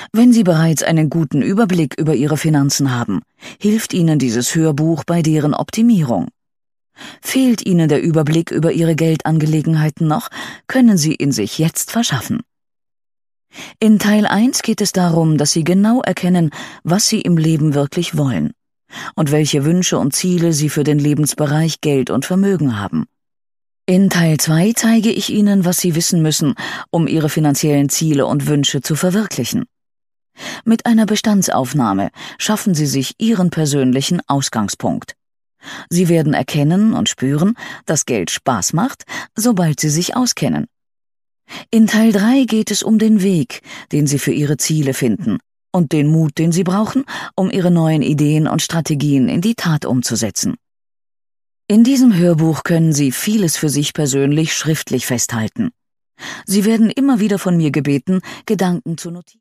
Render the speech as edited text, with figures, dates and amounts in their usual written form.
Wenn Sie bereits einen guten Überblick über Ihre Finanzen haben, hilft Ihnen dieses Hörbuch bei deren Optimierung. Fehlt Ihnen der Überblick über Ihre Geldangelegenheiten noch, können Sie ihn sich jetzt verschaffen. In Teil 1 geht es darum, dass Sie genau erkennen, was Sie im Leben wirklich wollen und welche Wünsche und Ziele Sie für den Lebensbereich Geld und Vermögen haben. In Teil 2 zeige ich Ihnen, was Sie wissen müssen, um Ihre finanziellen Ziele und Wünsche zu verwirklichen. Mit einer Bestandsaufnahme schaffen Sie sich Ihren persönlichen Ausgangspunkt. Sie werden erkennen und spüren, dass Geld Spaß macht, sobald Sie sich auskennen. In Teil 3 geht es um den Weg, den Sie für Ihre Ziele finden und den Mut, den Sie brauchen, um Ihre neuen Ideen und Strategien in die Tat umzusetzen. In diesem Hörbuch können Sie vieles für sich persönlich schriftlich festhalten. Sie werden immer wieder von mir gebeten, Gedanken zu notieren.